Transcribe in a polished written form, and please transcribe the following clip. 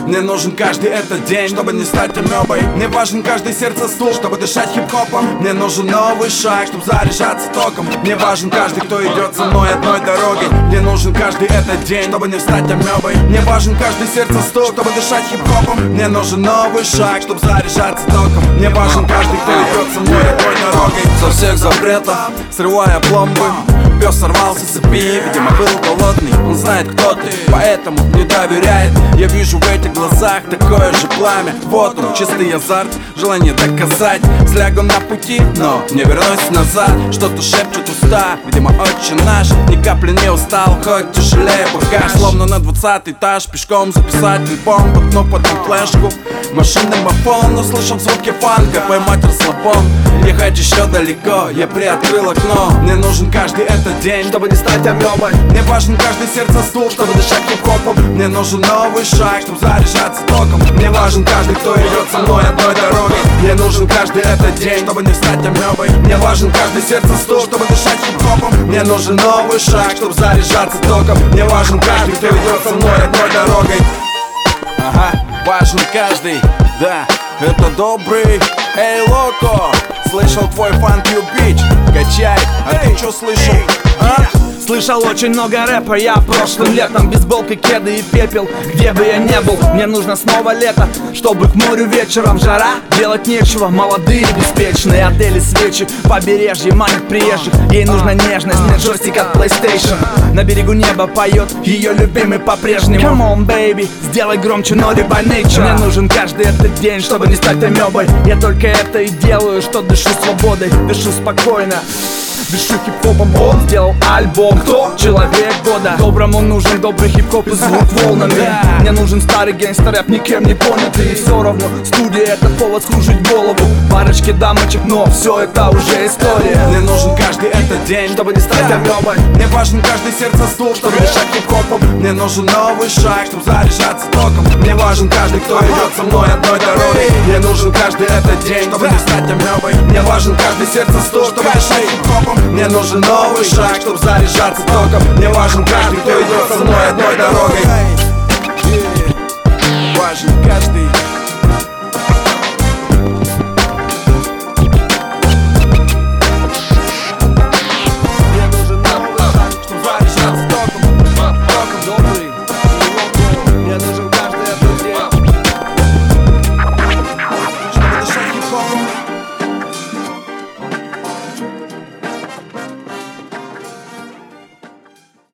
Мне нужен каждый этот день, чтобы не стать амебой. Мне важен каждый сердце стук, чтобы дышать хип-хопом. Мне нужен новый шаг, чтобы заряжаться током. Мне важен каждый, кто идет со мной одной дорогой. Мне нужен каждый этот день, чтобы не стать амебой. Мне важен каждый сердце стук, чтобы дышать хип-хопом. Мне нужен новый шаг, чтобы заряжаться током. Мне важен каждый, кто идет со мной одной дорогой. Со всех запретов, срывая пломбы. Пес сорвался с цепи, видимо был голодный. Он знает, кто ты, поэтому не доверяет. Я вижу в этих глазах такое же пламя. Вот он, чистый азарт, желание доказать. Слягу на пути, но не вернусь назад. Что-то шепчут уста, видимо отче наш. Ни капли не устал, хоть тяжелее багаж. Словно на 20 этаж, пешком записать альбом. Воткнув потом флешку, машинный мафон. Услышал звуки фанка, поймать расслабон. Ехать еще далеко, я приоткрыл окно. Мне нужен каждый этот день, чтобы не стать амебой. Мне важен каждый сердце стук, чтобы дышать хип-хопом. Мне нужен новый шаг, чтобы заряжаться током. Мне важен каждый, кто идет со мной одной дорогой. Мне нужен каждый этот день, чтобы не стать амебой. Мне важен каждый сердце стук, чтобы дышать хип-хопом. Мне нужен новый шаг, чтобы заряжаться током. Мне важен каждый, кто идет со мной одной дорогой. Ага, важен каждый, да, это добрый. Эй, локо, слышал твой фанк бич, качай, а ты чё слышал, а? Слышал очень много рэпа я прошлым летом. Бейсболка, кеды и пепел, где бы я не был. Мне нужно снова лето, чтобы к морю вечером. Жара, делать нечего, молодые беспечные. Отели, свечи, побережье манят приезжих. Ей нужна нежность, нет джойстик от PlayStation. На берегу неба поет ее любимый по-прежнему. Come on, baby, сделай громче, naughty by nature. Мне нужен каждый этот день, чтобы не стать амебой. Я только это и делаю, что дышу свободой, дышу спокойно, дышу хип-хопом. Он сделал альбом. Кто? Человек года. Доброму нужен добрый хип-хоп и звук волнами. Мне нужен старый гангстер-рэп, никем не понятый. И все равно студия это повод скружить голову парочке дамочек, но все это уже история. Мне нужен каждый этот день, чтобы не стать амебой. Мне важен каждый сердце стук, чтобы дышать хип-хопом. Мне нужен новый шаг, чтобы заряжаться током. Мне важен каждый, кто идет со мной одной дорогой. Мне нужен каждый этот день, чтобы не стать амебой. Мне важен каждый сердце стук, чтобы дышать хип-хопом. Мне нужен новый шаг, чтобы заряжаться током. Мне важен каждый, кто идет со мной одной дорогой.